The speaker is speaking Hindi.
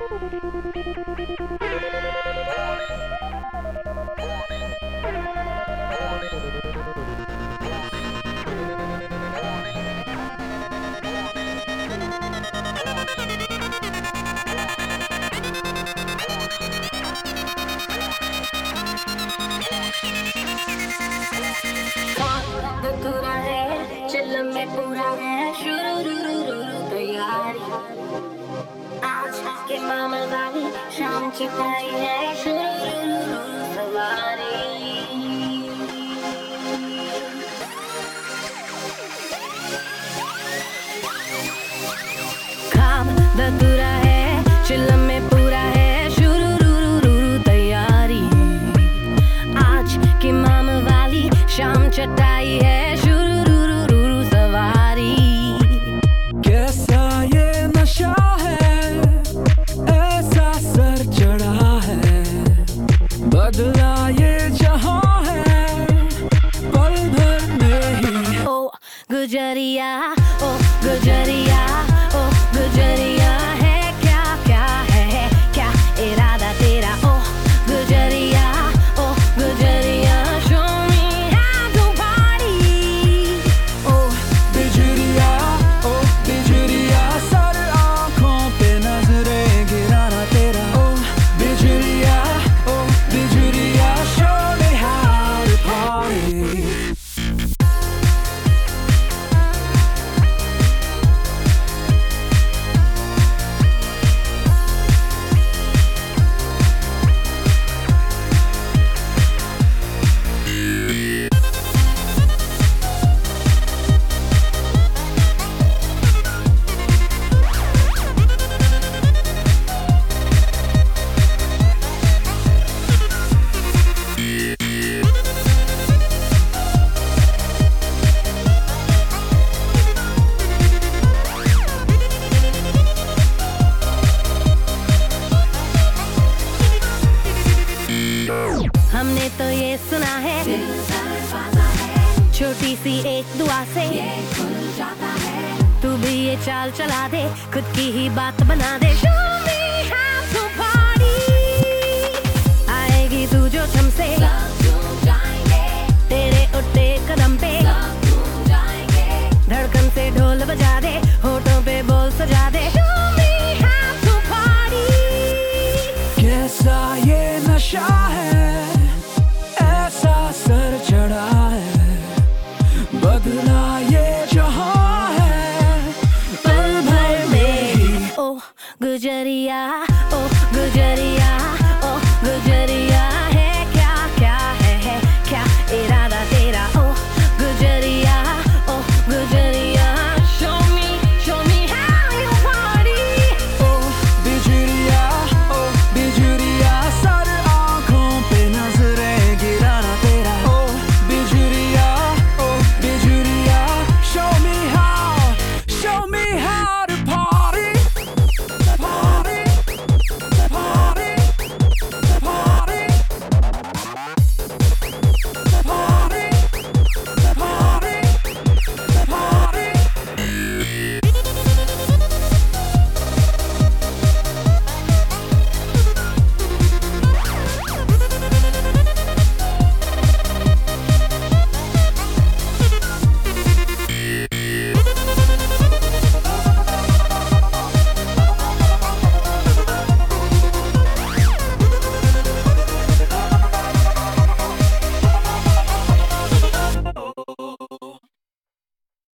अधूरा है चिल्ल में पूरा है शुरू तैयारी आज के मामले वाली शाम चिपाई है शुरू सवारी काम अधूरा है चिल्ल में पूरा है शुरू तैयारी आज के मामले वाली शाम चटाई है शुरू सवारी कैसा ये नशा है ऐसा सर चढ़ा है बदला ये जहां है पल भर में ही ओ गुजरिया ओ गुजरिया ओ गुजरिया है क्या है क्या इरादा तेरा ओ गुजरिया ओ गुजरिया हमने तो ये सुना है छोटी सी एक दुआ से खुल जाता है तू भी ये चाल चला दे खुद की ही बात बना दे Show me how to party आएगी तू जो छमसे तेरे उठते कदम पे धड़कन से ढोल बजा दे होठों पे बोल सजा दे Show me how to party कैसा ये नशा है ऐसा सर चढ़ा है बदला ये जहां है पल भर में ओ गुजरिया